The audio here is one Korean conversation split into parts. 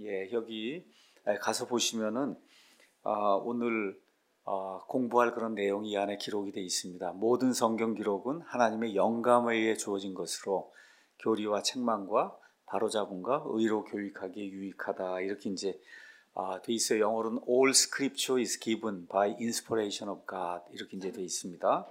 여기 가서 보시면은 오늘 공부할 그런 내용이 이 안에 기록이 되어 있습니다. 모든 성경 기록은 하나님의 영감에 의해 주어진 것으로 교리와 책망과 바로잡음과 의로 교육하기에 유익하다. 이렇게 이제 돼 있어요. 영어로는 All Scripture is given by inspiration of God. 이렇게 이제 돼 있습니다.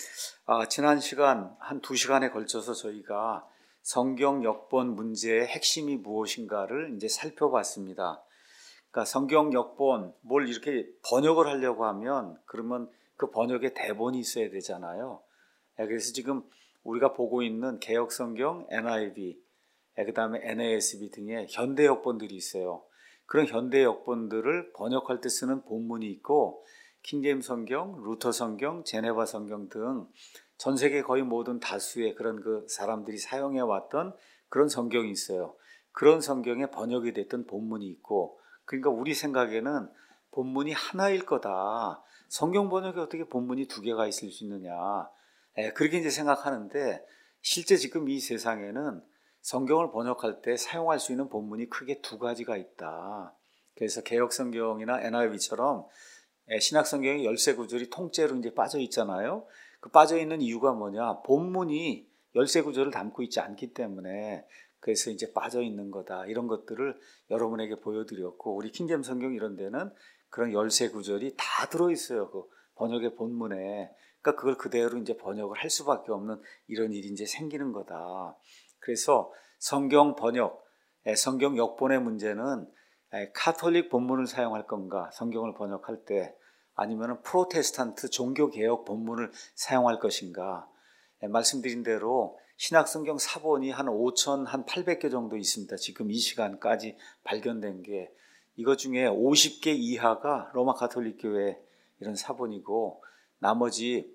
지난 시간 한 2시간에 걸쳐서 저희가 성경 역본 문제의 핵심이 무엇인가를 이제 살펴봤습니다. 그러니까 성경 역본 뭘 이렇게 번역을 하려고 하면 그러면 그 번역에 대본이 있어야 되잖아요. 그래서 지금 우리가 보고 있는 개역 성경, NIV, 그다음에 NASB 등의 현대 역본들이 있어요. 그런 현대 역본들을 번역할 때 쓰는 본문이 있고 킹제임스 성경, 루터 성경, 제네바 성경 등 전 세계 거의 모든 다수의 그런 그 사람들이 사용해 왔던 그런 성경이 있어요. 그런 성경에 번역이 됐던 본문이 있고, 그러니까 우리 생각에는 본문이 하나일 거다. 성경 번역에 어떻게 본문이 2개가 있을 수 있느냐. 그렇게 이제 생각하는데 실제 지금 이 세상에는 성경을 번역할 때 사용할 수 있는 본문이 크게 2가지가 있다. 그래서 개역 성경이나 NIV처럼 신약 성경의 13구절이 통째로 이제 빠져 있잖아요. 그 빠져 있는 이유가 뭐냐? 본문이 13구절을 담고 있지 않기 때문에 그래서 이제 빠져 있는 거다. 이런 것들을 여러분에게 보여드렸고, 우리 킹제임스 성경 이런 데는 그런 13구절이 다 들어 있어요. 그 번역의 본문에. 그러니까 그걸 그대로 이제 번역을 할 수밖에 없는 이런 일이 이제 생기는 거다. 그래서 성경 번역, 성경 역본의 문제는 카톨릭 본문을 사용할 건가, 성경을 번역할 때, 아니면 프로테스탄트 종교개혁 본문을 사용할 것인가. 말씀드린 대로 신약성경 사본이 한 5,800개 정도 있습니다. 지금 이 시간까지 발견된 게. 이것 중에 50개 이하가 로마 가톨릭 교회 이런 사본이고, 나머지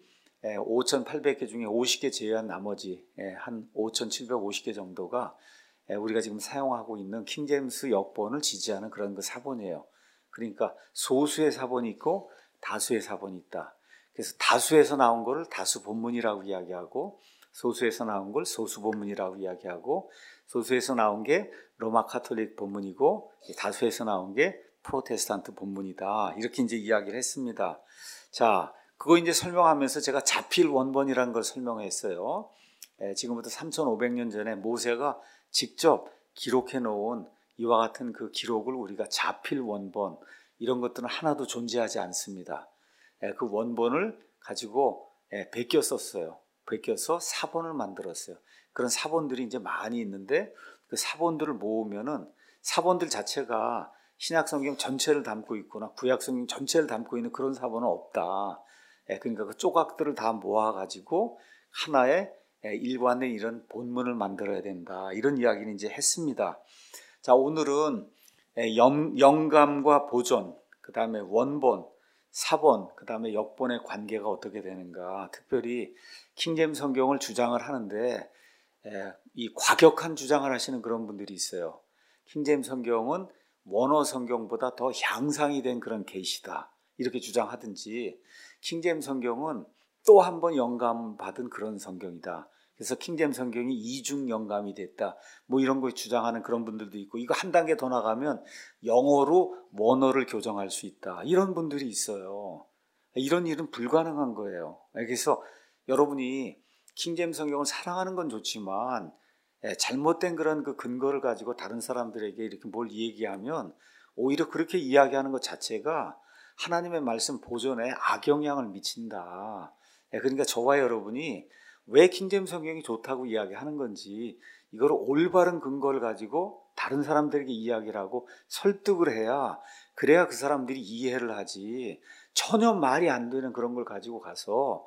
5,800개 중에 50개 제외한 나머지 한 5,750개 정도가 우리가 지금 사용하고 있는 킹제임스 역본을 지지하는 그런 그 사본이에요. 그러니까 소수의 사본이 있고 다수의 사본이 있다. 그래서 다수에서 나온 거를 다수 본문이라고 이야기하고, 소수에서 나온 걸 소수 본문이라고 이야기하고, 소수에서 나온 게 로마 카톨릭 본문이고 다수에서 나온 게 프로테스탄트 본문이다. 이렇게 이제 이야기를 했습니다. 자, 그거 이제 설명하면서 제가 자필 원본이라는 걸 설명했어요. 지금부터 3,500년 전에 모세가 직접 기록해 놓은 이와 같은 그 기록을 우리가 자필 원본, 이런 것들은 하나도 존재하지 않습니다. 그 원본을 가지고 베껴 썼어요. 베껴서 사본을 만들었어요. 그런 사본들이 이제 많이 있는데 그 사본들을 모으면은 사본들 자체가 신약성경 전체를 담고 있거나 구약성경 전체를 담고 있는 그런 사본은 없다. 그러니까 그 조각들을 다 모아가지고 하나의 일관된 이런 본문을 만들어야 된다. 이런 이야기를 이제 했습니다. 자, 오늘은 영감과 보존, 그 다음에 원본, 사본, 그 다음에 역본의 관계가 어떻게 되는가. 특별히 킹제임스 성경을 주장을 하는데 이 과격한 주장을 하시는 그런 분들이 있어요. 킹제임스 성경은 원어 성경보다 더 향상이 된 그런 계시다. 이렇게 주장하든지, 킹제임스 성경은 또 한 번 영감받은 그런 성경이다. 그래서 킹제임스 성경이 이중 영감이 됐다. 뭐 이런 걸 주장하는 그런 분들도 있고, 이거 한 단계 더 나가면 영어로 원어를 교정할 수 있다. 이런 분들이 있어요. 이런 일은 불가능한 거예요. 그래서 여러분이 킹제임스 성경을 사랑하는 건 좋지만 잘못된 그런 그 근거를 가지고 다른 사람들에게 이렇게 뭘 얘기하면 오히려 그렇게 이야기하는 것 자체가 하나님의 말씀 보존에 악영향을 미친다. 그러니까 저와 여러분이 왜 킹제임스 성경이 좋다고 이야기하는 건지, 이걸 올바른 근거를 가지고 다른 사람들에게 이야기를 하고 설득을 해야, 그래야 그 사람들이 이해를 하지, 전혀 말이 안 되는 그런 걸 가지고 가서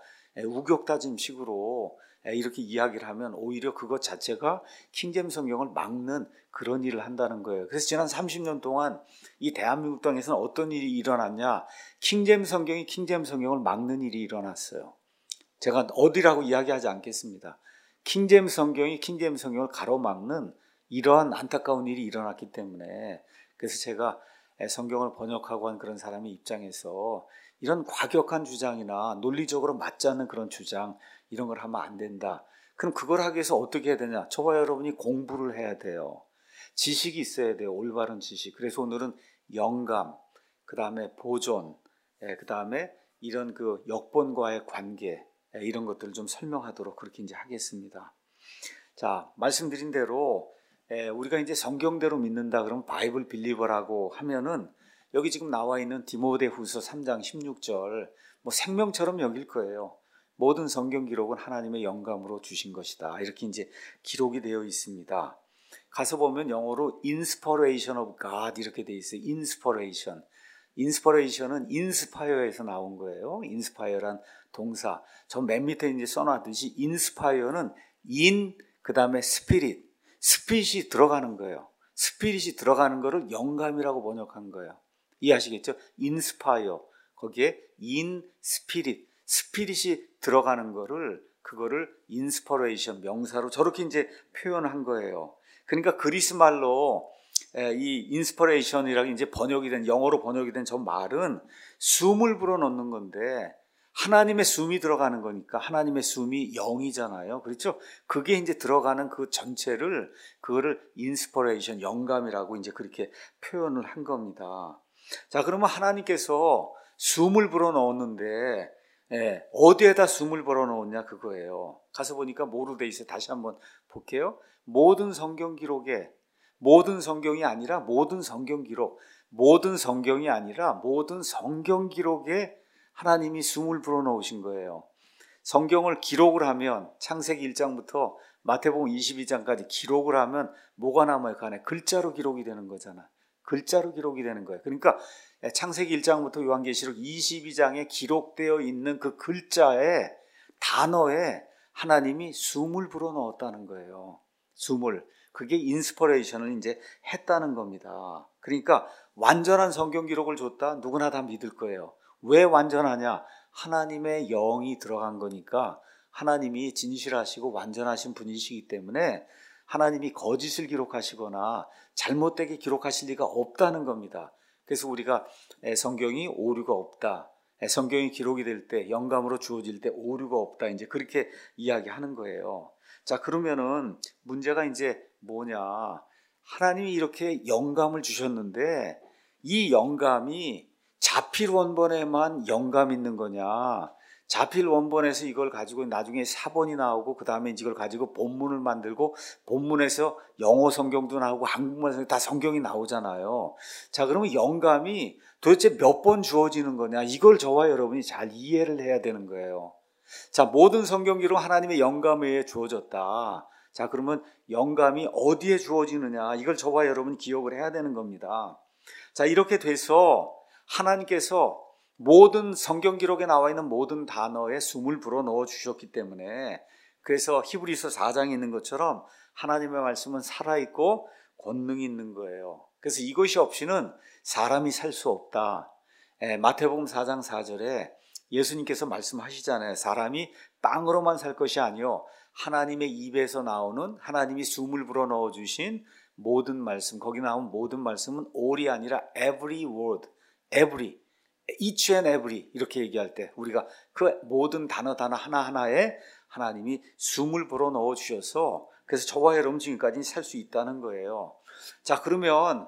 우격다짐식으로 이렇게 이야기를 하면 오히려 그것 자체가 킹제임스 성경을 막는 그런 일을 한다는 거예요. 그래서 지난 30년 동안 이 대한민국 땅에서는 어떤 일이 일어났냐, 킹제임스 성경이 킹제임스 성경을 막는 일이 일어났어요. 제가 어디라고 이야기하지 않겠습니다. 킹제임스 성경이 킹제임스 성경을 가로막는 이러한 안타까운 일이 일어났기 때문에, 그래서 제가 성경을 번역하고 한 그런 사람의 입장에서 이런 과격한 주장이나 논리적으로 맞지 않는 그런 주장, 이런 걸 하면 안 된다. 그럼 그걸 하기 위해서 어떻게 해야 되냐? 저와 여러분이 공부를 해야 돼요. 지식이 있어야 돼요. 올바른 지식. 그래서 오늘은 영감, 그 다음에 보존, 그 다음에 이런 그 역본과의 관계, 이런 것들을 좀 설명하도록 그렇게 이제 하겠습니다. 자, 말씀드린 대로 우리가 이제 성경대로 믿는다 그러면 바이블 빌리버라고 하면은 여기 지금 나와 있는 디모데후서 3장 16절 뭐 생명처럼 여길 거예요. 모든 성경 기록은 하나님의 영감으로 주신 것이다. 이렇게 이제 기록이 되어 있습니다. 가서 보면 영어로 inspiration of God 이렇게 돼 있어요. inspiration. inspiration은 inspire에서 나온 거예요. inspire란 동사. 저 맨 밑에 이제 써놨듯이 inspire는 in 그 다음에 spirit. 스피릿이 들어가는 거예요. 스피릿이 들어가는 거를 영감이라고 번역한 거예요. 이해하시겠죠? inspire. 거기에 in spirit. 스피릿이 들어가는 거를 그거를 inspiration 명사로 저렇게 이제 표현한 거예요. 그러니까 그리스 말로 이 inspiration이라고 이제 번역이 된 영어로 번역이 된 저 말은 숨을 불어넣는 건데 하나님의 숨이 들어가는 거니까 하나님의 숨이 영이잖아요. 그렇죠? 그게 이제 들어가는 그 전체를 그거를 inspiration 영감이라고 이제 그렇게 표현을 한 겁니다. 자, 그러면 하나님께서 숨을 불어넣었는데 어디에다 숨을 불어넣었냐 그거예요. 가서 보니까 뭐로 돼 있어요. 다시 한번 볼게요. 모든 성경 기록에 모든 성경이 아니라 모든 성경 기록 모든 성경이 아니라 모든 성경 기록에 하나님이 숨을 불어넣으신 거예요. 성경을 기록을 하면 창세기 1장부터 마태복음 22장까지 기록을 하면 뭐가 남아요? 그 안에 글자로 기록이 되는 거잖아. 글자로 기록이 되는 거예요. 그러니까 창세기 1장부터 요한계시록 22장에 기록되어 있는 그 글자에 단어에 하나님이 숨을 불어넣었다는 거예요. 숨을. 그게 인스퍼레이션을 이제 했다는 겁니다. 그러니까 완전한 성경 기록을 줬다? 누구나 다 믿을 거예요. 왜 완전하냐? 하나님의 영이 들어간 거니까 하나님이 진실하시고 완전하신 분이시기 때문에 하나님이 거짓을 기록하시거나 잘못되게 기록하실 리가 없다는 겁니다. 그래서 우리가 성경이 오류가 없다. 성경이 기록이 될 때 영감으로 주어질 때 오류가 없다. 이제 그렇게 이야기하는 거예요. 자, 그러면은 문제가 이제 뭐냐? 하나님이 이렇게 영감을 주셨는데 이 영감이 자필 원본에만 영감 있는 거냐? 자필 원본에서 이걸 가지고 나중에 사본이 나오고 그 다음에 이걸 가지고 본문을 만들고 본문에서 영어 성경도 나오고 한국말 성경 다 성경이 나오잖아요. 자, 그러면 영감이 도대체 몇 번 주어지는 거냐? 이걸 저와 여러분이 잘 이해를 해야 되는 거예요. 자, 모든 성경 기록 하나님의 영감에 의해 주어졌다. 자, 그러면 영감이 어디에 주어지느냐? 이걸 저와 여러분 기억을 해야 되는 겁니다. 자, 이렇게 돼서 하나님께서 모든 성경 기록에 나와 있는 모든 단어에 숨을 불어넣어 주셨기 때문에 그래서 히브리서 4장에 있는 것처럼 하나님의 말씀은 살아있고 권능이 있는 거예요. 그래서 이것이 없이는 사람이 살 수 없다. 마태복음 4장 4절에 예수님께서 말씀하시잖아요. 사람이 빵으로만 살 것이 아니요 하나님의 입에서 나오는 하나님이 숨을 불어넣어 주신 모든 말씀, 거기 나온 모든 말씀은 all이 아니라 every word, every, each and every 이렇게 얘기할 때 우리가 그 모든 단어 하나하나에 하나님이 숨을 불어넣어 주셔서 그래서 저와 여러분 지금까지 살 수 있다는 거예요. 자, 그러면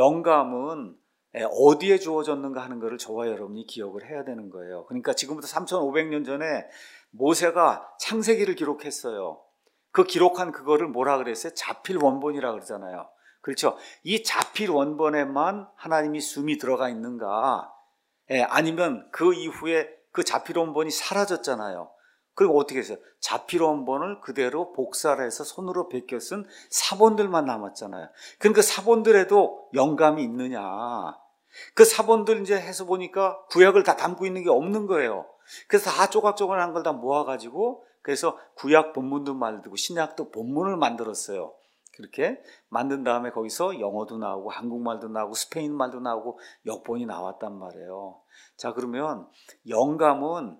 영감은 어디에 주어졌는가 하는 것을 저와 여러분이 기억을 해야 되는 거예요. 그러니까 지금부터 3,500년 전에 모세가 창세기를 기록했어요. 그 기록한 그거를 뭐라 그랬어요? 자필 원본이라 그러잖아요. 그렇죠? 이 자필 원본에만 하나님이 숨이 들어가 있는가? 아니면 그 이후에 그 자필 원본이 사라졌잖아요. 그리고 어떻게 했어요? 자필 원본을 그대로 복사를 해서 손으로 베껴 쓴 사본들만 남았잖아요. 그러니까 사본들에도 영감이 있느냐? 그 사본들 이제 해서 보니까 구약을 다 담고 있는 게 없는 거예요. 그래서 다 조각조각한 걸 다 모아가지고 그래서 구약 본문도 만들고 신약도 본문을 만들었어요. 그렇게 만든 다음에 거기서 영어도 나오고 한국말도 나오고 스페인말도 나오고 역본이 나왔단 말이에요. 자, 그러면 영감은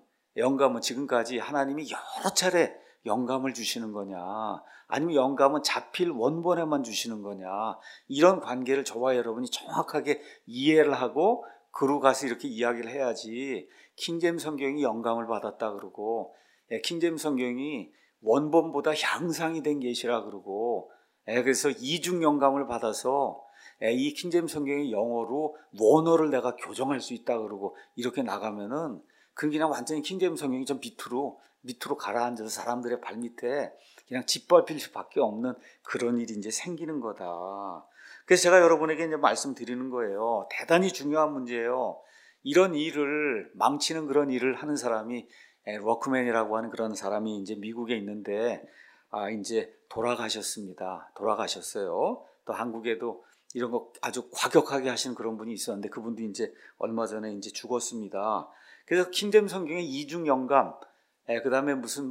지금까지 하나님이 여러 차례 영감을 주시는 거냐, 아니면 영감은 자필 원본에만 주시는 거냐, 이런 관계를 저와 여러분이 정확하게 이해를 하고 그로 가서 이렇게 이야기를 해야지 킹제임스 성경이 영감을 받았다 그러고 킹제임스 성경이 원본보다 향상이 된 계시라 그러고 그래서 이중 영감을 받아서 이 킹제임스 성경의 영어로 원어를 내가 교정할 수 있다 그러고 이렇게 나가면은 그냥 완전히 킹제임스 성경이 좀 밑으로 가라앉아서 사람들의 발밑에 그냥 짓밟힐 수밖에 없는 그런 일이 이제 생기는 거다. 그래서 제가 여러분에게 이제 말씀드리는 거예요. 대단히 중요한 문제예요. 이런 일을 망치는 그런 일을 하는 사람이 워크맨이라고 하는 그런 사람이 이제 미국에 있는데 이제 돌아가셨습니다. 돌아가셨어요. 또 한국에도 이런 거 아주 과격하게 하시는 그런 분이 있었는데 그분도 이제 얼마 전에 이제 죽었습니다. 그래서 킹제임스 성경의 이중 영감, 그다음에 무슨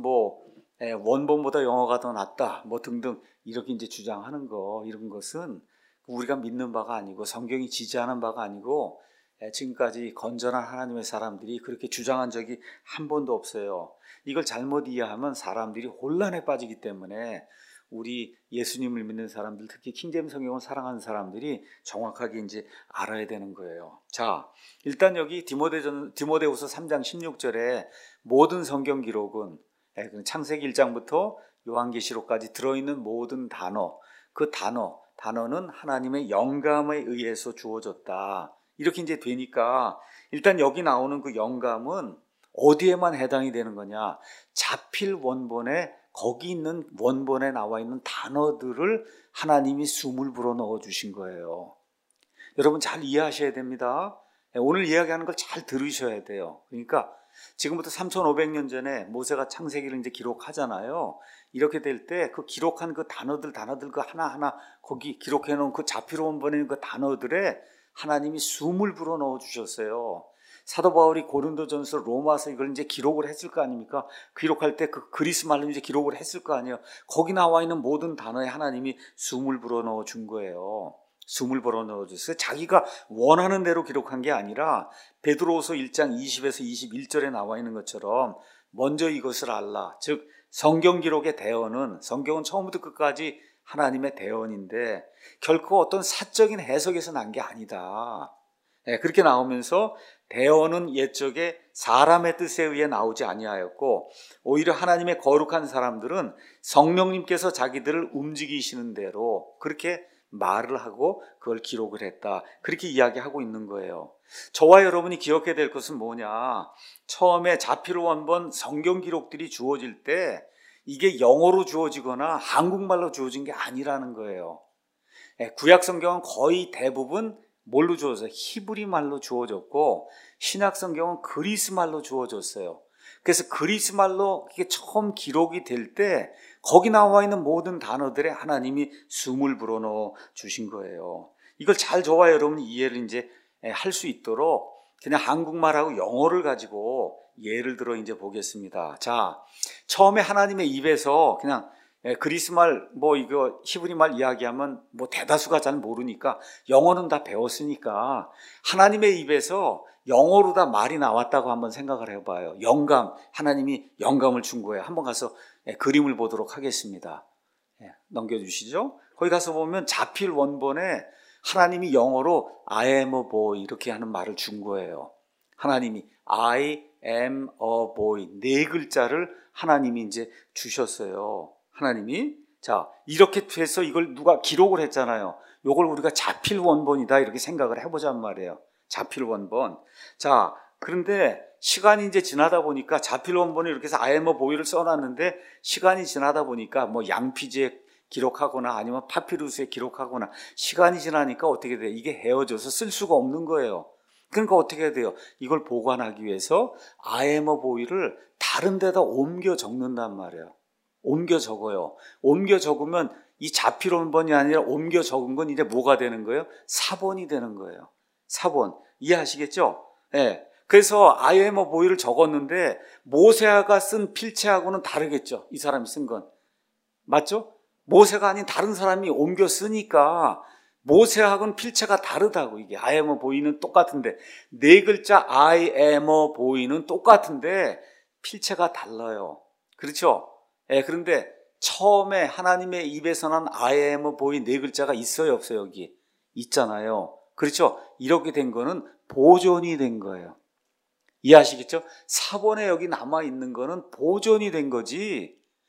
원본보다 영어가 더 낫다, 등등 이렇게 이제 주장하는 거 이런 것은 우리가 믿는 바가 아니고 성경이 지지하는 바가 아니고 지금까지 건전한 하나님의 사람들이 그렇게 주장한 적이 한 번도 없어요. 이걸 잘못 이해하면 사람들이 혼란에 빠지기 때문에 우리 예수님을 믿는 사람들, 특히 킹제임스 성경을 사랑하는 사람들이 정확하게 이제 알아야 되는 거예요. 자, 일단 여기 디모데후서 3장 16절에 모든 성경 기록은 창세기 1장부터 요한계시록까지 들어있는 모든 단어, 그 단어는 하나님의 영감에 의해서 주어졌다. 이렇게 이제 되니까 일단 여기 나오는 그 영감은 어디에만 해당이 되는 거냐? 자필 원본에 거기 있는 원본에 나와 있는 단어들을 하나님이 숨을 불어 넣어 주신 거예요. 여러분 잘 이해하셔야 됩니다. 오늘 이야기하는 걸 잘 들으셔야 돼요. 그러니까 지금부터 3,500년 전에 모세가 창세기를 이제 기록하잖아요. 이렇게 될 때 그 기록한 그 단어들 그 하나하나 거기 기록해 놓은 그 자필 원본에 있는 그 단어들에 하나님이 숨을 불어 넣어 주셨어요. 사도 바울이 고린도전서, 로마서 이걸 이제 기록을 했을 거 아닙니까? 기록할 때 그 그리스 말로 이제 기록을 했을 거 아니에요. 거기 나와 있는 모든 단어에 하나님이 숨을 불어 넣어 준 거예요. 숨을 불어 넣어 줬어요. 자기가 원하는 대로 기록한 게 아니라 베드로후서 1장 20에서 21절에 나와 있는 것처럼 먼저 이것을 알라. 즉 성경 기록의 대언은, 성경은 처음부터 끝까지 하나님의 대언인데 결코 어떤 사적인 해석에서 난 게 아니다. 그렇게 나오면서 대언은 옛적에 사람의 뜻에 의해 나오지 아니하였고 오히려 하나님의 거룩한 사람들은 성령님께서 자기들을 움직이시는 대로 그렇게 말을 하고 그걸 기록을 했다. 그렇게 이야기하고 있는 거예요. 저와 여러분이 기억해야 될 것은 뭐냐? 처음에 자필 원본 성경 기록들이 주어질 때 이게 영어로 주어지거나 한국말로 주어진 게 아니라는 거예요. 구약 성경은 거의 대부분 뭘로 주어져요? 히브리 말로 주어졌고 신약 성경은 그리스 말로 주어졌어요. 그래서 그리스 말로 이게 처음 기록이 될 때 거기 나와 있는 모든 단어들에 하나님이 숨을 불어넣어 주신 거예요. 이걸 잘 저와 여러분이 이해를 이제 할 수 있도록 그냥 한국말하고 영어를 가지고 예를 들어 이제 보겠습니다. 자, 처음에 하나님의 입에서 그냥 그리스 말, 이거 히브리 말 이야기하면 대다수가 잘 모르니까 영어는 다 배웠으니까 하나님의 입에서 영어로 다 말이 나왔다고 한번 생각을 해봐요. 영감, 하나님이 영감을 준 거예요. 한번 가서 그림을 보도록 하겠습니다. 넘겨주시죠. 거기 가서 보면 자필 원본에 하나님이 영어로 I am a boy 이렇게 하는 말을 준 거예요. 하나님이 I am a boy 네 글자를 하나님이 이제 주셨어요. 하나님이 자 이렇게 해서 이걸 누가 기록을 했잖아요. 이걸 우리가 자필 원본이다 이렇게 생각을 해보자는 말이에요. 자필 원본. 자 그런데 시간이 이제 지나다 보니까 자필 원본을 이렇게 해서 I am a boy를 써놨는데 시간이 지나다 보니까 양피지에 기록하거나 아니면 파피루스에 기록하거나 시간이 지나니까 어떻게 돼요? 이게 헤어져서 쓸 수가 없는 거예요. 그러니까 어떻게 해야 돼요? 이걸 보관하기 위해서 I am a boy를 다른 데다 옮겨 적는단 말이에요. 옮겨 적어요. 옮겨 적으면 이 자필 원본이 아니라 옮겨 적은 건 이제 뭐가 되는 거예요? 사본이 되는 거예요. 사본. 이해하시겠죠? 네. 그래서 I am a boy를 적었는데 모세가 쓴 필체하고는 다르겠죠. 이 사람이 쓴 건. 맞죠? 모세가 아닌 다른 사람이 옮겨 쓰니까 모세하고는 필체가 다르다고. 이게 I am a boy는 똑같은데 네 글자 I am a boy는 똑같은데 필체가 달라요. 그렇죠? 그런데 처음에 하나님의 입에서 난 I am a boy 네 글자가 있어요, 없어요? 여기 있잖아요. 그렇죠? 이렇게 된 거는 보존이 된 거예요. 이해하시겠죠? 사본에 여기 남아있는 거는 보존이 된 거지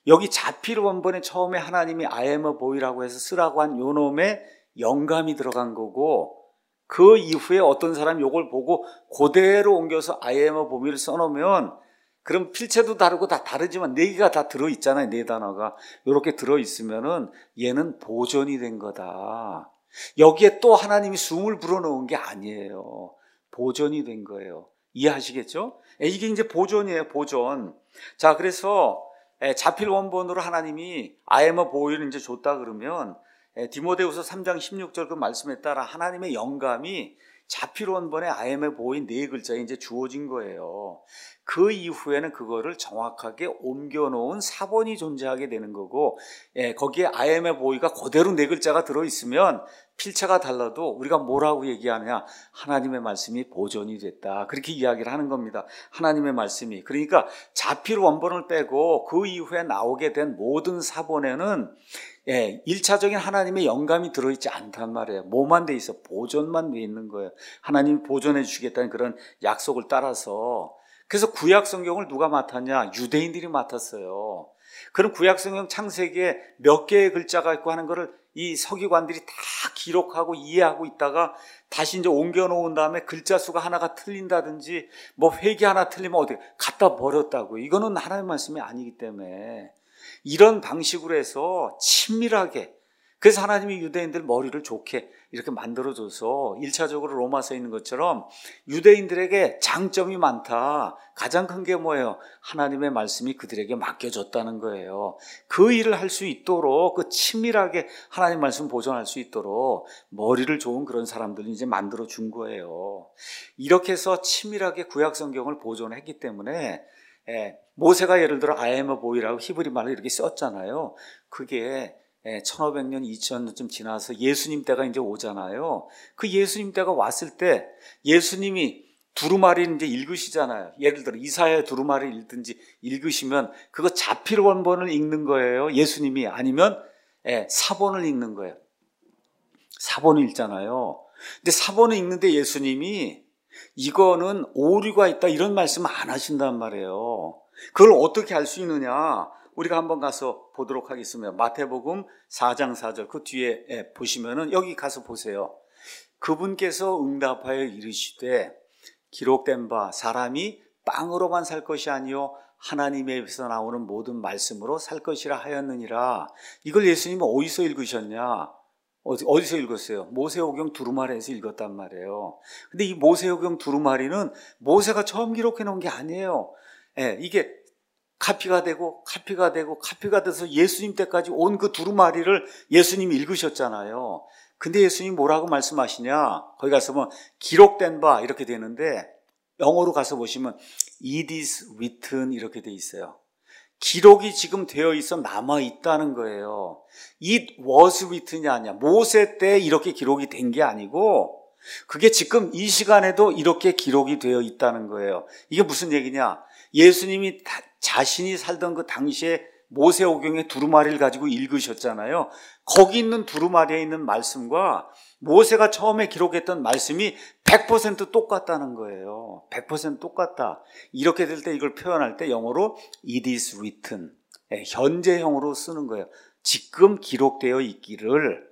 여기 자필 원본에 처음에 하나님이 I am a boy라고 해서 쓰라고 한 요 놈의 영감이 들어간 거고, 그 이후에 어떤 사람이 요걸 보고 그대로 옮겨서 I am a boy를 써놓으면, 그럼 필체도 다르고 다 다르지만 네 개가 다 들어있잖아요. 네 단어가 이렇게 들어있으면은 얘는 보존이 된 거다. 여기에 또 하나님이 숨을 불어넣은 게 아니에요. 보존이 된 거예요. 이해하시겠죠? 이게 이제 보존이에요. 보존. 자, 그래서 자필 원본으로 하나님이 I am a boy를 이제 줬다 그러면, 디모데후서 3장 16절 그 말씀에 따라 하나님의 영감이 자필 원본에 I am a boy 네 글자에 이제 주어진 거예요. 그 이후에는 그거를 정확하게 옮겨놓은 사본이 존재하게 되는 거고, 거기에 I am a boy가 그대로 네 글자가 들어있으면 필체가 달라도 우리가 뭐라고 얘기하느냐, 하나님의 말씀이 보존이 됐다, 그렇게 이야기를 하는 겁니다. 하나님의 말씀이. 그러니까 자필 원본을 빼고 그 이후에 나오게 된 모든 사본에는 1차적인 하나님의 영감이 들어있지 않단 말이에요. 뭐만 돼 있어? 보존만 돼 있는 거예요. 하나님이 보존해 주시겠다는 그런 약속을 따라서. 그래서 구약 성경을 누가 맡았냐? 유대인들이 맡았어요. 그럼 구약 성경 창세기에 몇 개의 글자가 있고 하는 거를 이 서기관들이 다 기록하고 이해하고 있다가 다시 이제 옮겨 놓은 다음에 글자 수가 하나가 틀린다든지 뭐 회기 하나 틀리면 어떻게 갖다 버렸다고. 이거는 하나님의 말씀이 아니기 때문에 이런 방식으로 해서 친밀하게, 그래서 하나님이 유대인들 머리를 좋게 이렇게 만들어줘서 1차적으로 로마서에 있는 것처럼 유대인들에게 장점이 많다. 가장 큰 게 뭐예요? 하나님의 말씀이 그들에게 맡겨졌다는 거예요. 그 일을 할 수 있도록, 그 친밀하게 하나님 말씀 보존할 수 있도록 머리를 좋은 그런 사람들을 이제 만들어준 거예요. 이렇게 해서 친밀하게 구약 성경을 보존했기 때문에 모세가 예를 들어 I am a boy라고 히브리 말로 이렇게 썼잖아요. 그게 1500년, 2000년쯤 지나서 예수님 때가 이제 오잖아요. 그 예수님 때가 왔을 때 예수님이 두루마리를 이제 읽으시잖아요. 예를 들어 이사야 두루마리를 읽든지 읽으시면 그거 자필 원본을 읽는 거예요. 예수님이. 아니면 사본을 읽는 거예요. 사본을 읽잖아요. 근데 사본을 읽는데 예수님이 이거는 오류가 있다 이런 말씀 안 하신단 말이에요. 그걸 어떻게 알 수 있느냐? 우리가 한번 가서 보도록 하겠습니다. 마태복음 4장 4절 그 뒤에 보시면은 여기 가서 보세요. 그분께서 응답하여 이르시되 기록된 바 사람이 빵으로만 살 것이 아니요 하나님의 입에서 나오는 모든 말씀으로 살 것이라 하였느니라. 이걸 예수님은 어디서 읽으셨냐? 어디서 읽었어요? 모세오경 두루마리에서 읽었단 말이에요. 근데 이 모세오경 두루마리는 모세가 처음 기록해 놓은 게 아니에요. 이게 카피가 되고 카피가 되고 카피가 돼서 예수님 때까지 온 그 두루마리를 예수님이 읽으셨잖아요. 근데 예수님이 뭐라고 말씀하시냐? 거기 가서 보면 기록된 바 이렇게 되는데 영어로 가서 보시면 It is written 이렇게 돼 있어요. 기록이 지금 되어 있어 남아 있다는 거예요. It was written이 아니야. 모세 때 이렇게 기록이 된 게 아니고 그게 지금 이 시간에도 이렇게 기록이 되어 있다는 거예요. 이게 무슨 얘기냐? 예수님이 자신이 살던 그 당시에 모세오경의 두루마리를 가지고 읽으셨잖아요. 거기 있는 두루마리에 있는 말씀과 모세가 처음에 기록했던 말씀이 100% 똑같다는 거예요. 100% 똑같다. 이렇게 될 때 이걸 표현할 때 영어로 it is written, 현재형으로 쓰는 거예요. 지금 기록되어 있기를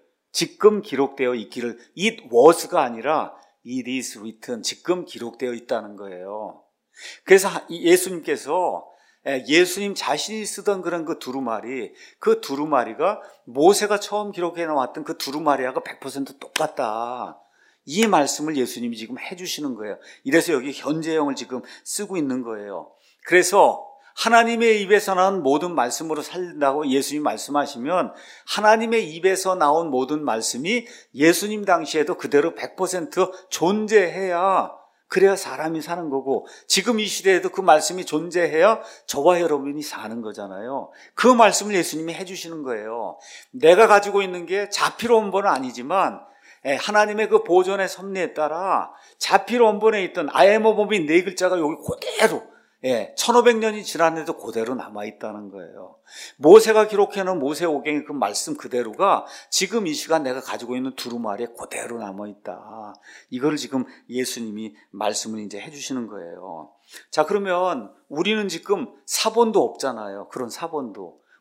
it was가 아니라 it is written, 지금 기록되어 있다는 거예요. 그래서 예수님께서 예수님 자신이 쓰던 그런 그 두루마리가 모세가 처음 기록해 놓았던 그 두루마리하고 100% 똑같다. 이 말씀을 예수님이 지금 해주시는 거예요. 이래서 여기 현재형을 지금 쓰고 있는 거예요. 그래서 하나님의 입에서 나온 모든 말씀으로 살린다고 예수님이 말씀하시면 하나님의 입에서 나온 모든 말씀이 예수님 당시에도 그대로 100% 존재해야, 그래야 사람이 사는 거고, 지금 이 시대에도 그 말씀이 존재해야 저와 여러분이 사는 거잖아요. 그 말씀을 예수님이 해주시는 거예요. 내가 가지고 있는 게 자필 원본은 아니지만 하나님의 그 보존의 섭리에 따라 자필 원본에 있던 I am a boy 네 글자가 여기 그대로 1500년이 지났는데도 그대로 남아있다는 거예요. 모세가 기록해놓은 모세오경의 그 말씀 그대로가 지금 이 시간 내가 가지고 있는 두루마리에 그대로 남아있다. 이거를 지금 예수님이 말씀을 이제 해주시는 거예요. 자, 그러면 우리는 지금 사본도 없잖아요. 그런 사본도.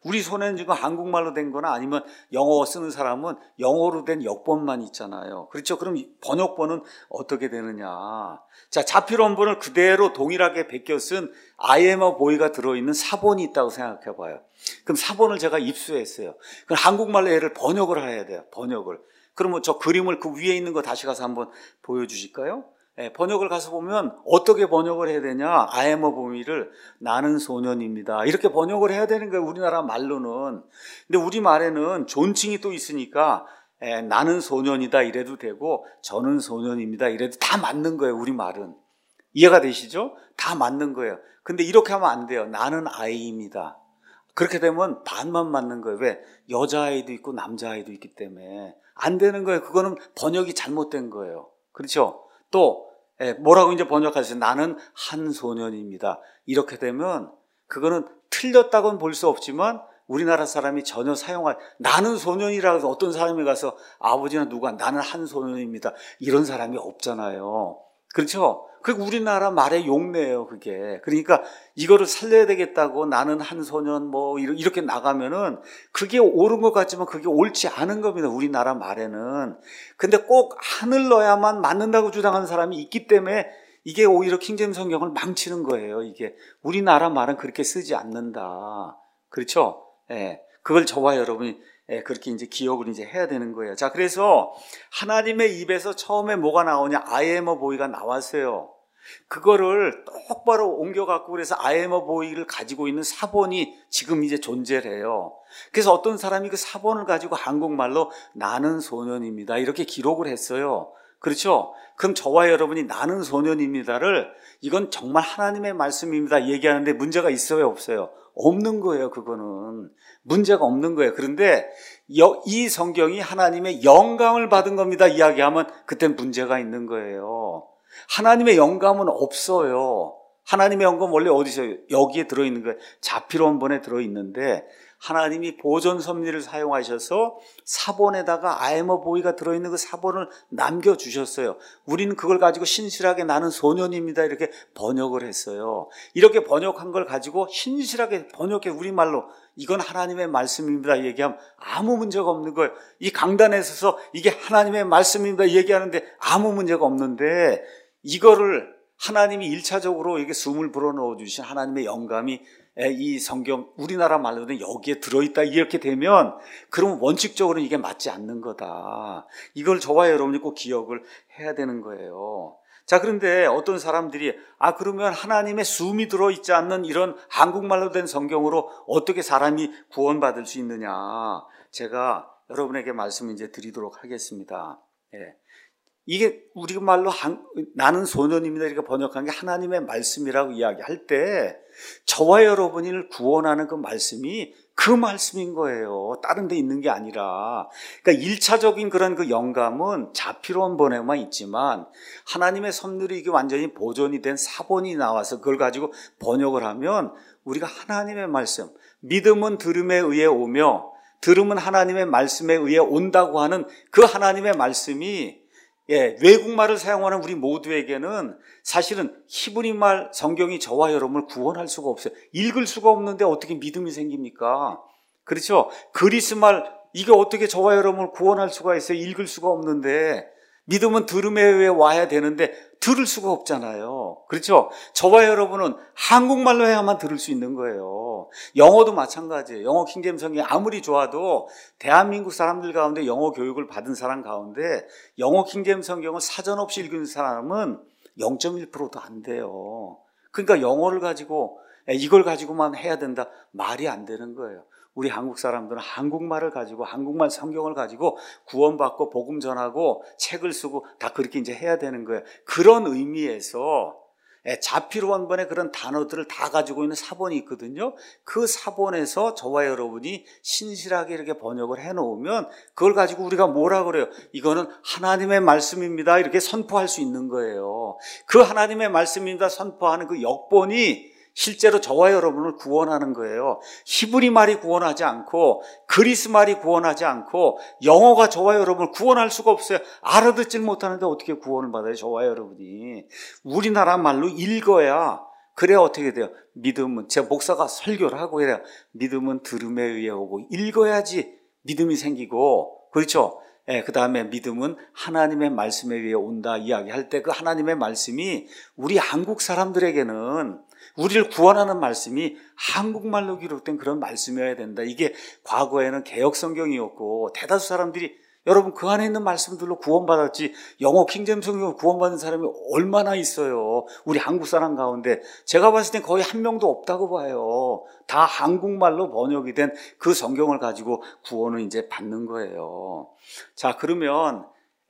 우리 손에는 지금 한국말로 된 거나 아니면 영어 쓰는 사람은 영어로 된 역본만 있잖아요. 그렇죠? 그럼 번역본은 어떻게 되느냐? 자, 자필원본을 그대로 동일하게 베껴 쓴 I am a boy가 들어있는 사본이 있다고 생각해 봐요. 그럼 사본을 제가 입수했어요. 그럼 한국말로 얘를 번역을 해야 돼요. 번역을. 그러면 저 그림을 그 위에 있는 거 다시 가서 한번 보여주실까요? 번역을 가서 보면 어떻게 번역을 해야 되냐? I am a boy를 나는 소년입니다. 이렇게 번역을 해야 되는 거예요. 우리나라 말로는. 근데 우리 말에는 존칭이 또 있으니까 나는 소년이다 이래도 되고 저는 소년입니다 이래도 다 맞는 거예요. 우리 말은. 이해가 되시죠? 다 맞는 거예요. 근데 이렇게 하면 안 돼요. 나는 아이입니다. 그렇게 되면 반만 맞는 거예요. 왜? 여자아이도 있고 남자아이도 있기 때문에 안 되는 거예요. 그거는 번역이 잘못된 거예요. 그렇죠? 또 뭐라고 이제 번역하세요? 나는 한 소년입니다. 이렇게 되면 그거는 틀렸다고는 볼 수 없지만 우리나라 사람이 전혀 사용할 나는 소년이라고 해서 어떤 사람이 가서 아버지나 누가 나는 한 소년입니다. 이런 사람이 없잖아요. 그렇죠? 그게 우리나라 말의 용례예요, 그게. 그러니까 이거를 살려야 되겠다고 나는 한 소년 뭐 이렇게 나가면은 그게 옳은 것 같지만 그게 옳지 않은 겁니다, 우리나라 말에는. 근데 꼭 한을 넣어야만 맞는다고 주장하는 사람이 있기 때문에 이게 오히려 킹제임스 성경을 망치는 거예요, 이게. 우리나라 말은 그렇게 쓰지 않는다. 그렇죠? 그걸 저와 여러분이 그렇게 이제 기억을 이제 해야 되는 거예요. 자, 그래서 하나님의 입에서 처음에 뭐가 나오냐? I am a boy가 나왔어요. 그거를 똑바로 옮겨갖고 그래서 I am a boy를 가지고 있는 사본이 지금 이제 존재를 해요. 그래서 어떤 사람이 그 사본을 가지고 한국말로 나는 소년입니다 이렇게 기록을 했어요. 그렇죠? 그럼 저와 여러분이 나는 소년입니다를 이건 정말 하나님의 말씀입니다 얘기하는데 문제가 있어요, 없어요? 없는 거예요. 그거는 문제가 없는 거예요. 그런데 이 성경이 하나님의 영감을 받은 겁니다 이야기하면 그땐 문제가 있는 거예요. 하나님의 영감은 없어요. 하나님의 영감 원래 어디서 여기에 들어있는 거예요. 자필원본에 들어있는데 하나님이 보존 섭리를 사용하셔서 사본에다가 I am a boy가 들어있는 그 사본을 남겨주셨어요. 우리는 그걸 가지고 신실하게 나는 소년입니다 이렇게 번역을 했어요. 이렇게 번역한 걸 가지고 신실하게 번역해 우리말로 이건 하나님의 말씀입니다 얘기하면 아무 문제가 없는 거예요. 이 강단에 서서 이게 하나님의 말씀입니다 얘기하는데 아무 문제가 없는데 이거를 하나님이 1차적으로 이게 숨을 불어넣어 주신 하나님의 영감이 이 성경 우리나라 말로는 여기에 들어있다 이렇게 되면 그러면 원칙적으로는 이게 맞지 않는 거다. 이걸 저와 여러분이 꼭 기억을 해야 되는 거예요. 자, 그런데 어떤 사람들이 그러면 하나님의 숨이 들어있지 않는 이런 한국말로 된 성경으로 어떻게 사람이 구원받을 수 있느냐. 제가 여러분에게 말씀 이제 드리도록 하겠습니다. 이게 우리말로 나는 소년입니다 이렇게 번역한 게 하나님의 말씀이라고 이야기할 때 저와 여러분을 구원하는 그 말씀이 그 말씀인 거예요. 다른 데 있는 게 아니라. 그러니까 1차적인 그런 그 영감은 자필원본에만 있지만 하나님의 섭리로 이게 완전히 보존이 된 사본이 나와서 그걸 가지고 번역을 하면 우리가 하나님의 말씀, 믿음은 들음에 의해 오며 들음은 하나님의 말씀에 의해 온다고 하는 그 하나님의 말씀이 외국말을 사용하는 우리 모두에게는 사실은 히브리말 성경이 저와 여러분을 구원할 수가 없어요. 읽을 수가 없는데 어떻게 믿음이 생깁니까? 그렇죠? 그리스말 이게 어떻게 저와 여러분을 구원할 수가 있어요? 읽을 수가 없는데 믿음은 들음에 의해 와야 되는데 들을 수가 없잖아요. 그렇죠? 저와 여러분은 한국말로 해야만 들을 수 있는 거예요. 영어도 마찬가지예요. 영어 킹제임스 성경이 아무리 좋아도 대한민국 사람들 가운데 영어 교육을 받은 사람 가운데 영어 킹제임스 성경을 사전 없이 읽은 사람은 0.1%도 안 돼요. 그러니까 영어를 가지고 이걸 가지고만 해야 된다. 말이 안 되는 거예요. 우리 한국 사람들은 한국말을 가지고 한국말 성경을 가지고 구원받고 복음 전하고 책을 쓰고 다 그렇게 이제 해야 되는 거예요. 그런 의미에서 자필원본의 그런 단어들을 다 가지고 있는 사본이 있거든요. 그 사본에서 저와 여러분이 신실하게 이렇게 번역을 해놓으면 그걸 가지고 우리가 뭐라 그래요? 이거는 하나님의 말씀입니다 이렇게 선포할 수 있는 거예요. 그 하나님의 말씀입니다 선포하는 그 역본이 실제로 저와 여러분을 구원하는 거예요. 히브리 말이 구원하지 않고 그리스 말이 구원하지 않고 영어가 저와 여러분을 구원할 수가 없어요. 알아듣질 못하는데 어떻게 구원을 받아요? 저와 여러분이. 우리나라 말로 읽어야 그래야 어떻게 돼요? 믿음은, 제 목사가 설교를 하고 이래요. 믿음은 들음에 의해 오고, 읽어야지 믿음이 생기고, 그렇죠? 예, 그 다음에 믿음은 하나님의 말씀에 의해 온다 이야기할 때 그 하나님의 말씀이 우리 한국 사람들에게는 우리를 구원하는 말씀이 한국말로 기록된 그런 말씀이어야 된다. 이게 과거에는 개역 성경이었고 대다수 사람들이 여러분 그 안에 있는 말씀들로 구원받았지 영어 킹제임스 성경으로 구원받은 사람이 얼마나 있어요. 우리 한국 사람 가운데 제가 봤을 땐 거의 한 명도 없다고 봐요. 다 한국말로 번역이 된 그 성경을 가지고 구원을 이제 받는 거예요. 자, 그러면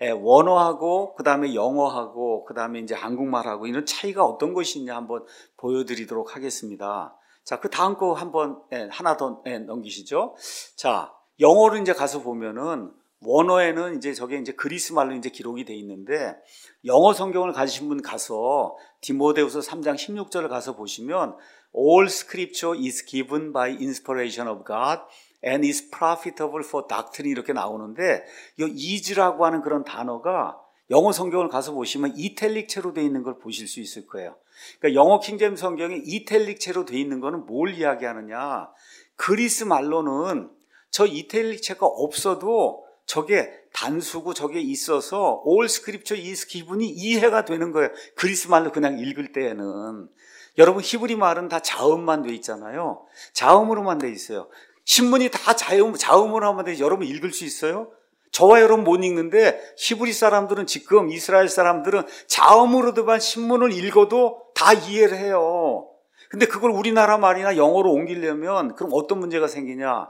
원어하고 그 다음에 영어하고 그 다음에 이제 한국말하고 이런 차이가 어떤 것이 있냐 한번 보여드리도록 하겠습니다. 자, 그 다음 거 한번 하나 더 넘기시죠. 자, 영어로 이제 가서 보면은 원어에는 이제 저게 이제 그리스 말로 이제 기록이 돼 있는데 영어 성경을 가지신 분 가서 디모데후서 3장 16절을 가서 보시면 All scripture is given by inspiration of God and is profitable for doctrine 이렇게 나오는데 이 is라고 하는 그런 단어가 영어 성경을 가서 보시면 이탈릭체로 되어 있는 걸 보실 수 있을 거예요. 그러니까 영어 킹제임스 성경에 이탈릭체로 되어 있는 거는 뭘 이야기하느냐? 그리스 말로는 저 이탈릭체가 없어도 저게 단수고 저게 있어서 all scripture is given이 이해가 되는 거예요. 그리스 말로 그냥 읽을 때에는. 여러분 히브리 말은 다 자음만 돼 있잖아요. 자음으로만 돼 있어요. 신문이 다 자음으로만 돼 있어요. 여러분 읽을 수 있어요? 저와 여러분 못 읽는데 히브리 사람들은 지금 이스라엘 사람들은 자음으로도만 신문을 읽어도 다 이해를 해요. 근데 그걸 우리나라 말이나 영어로 옮기려면 그럼 어떤 문제가 생기냐?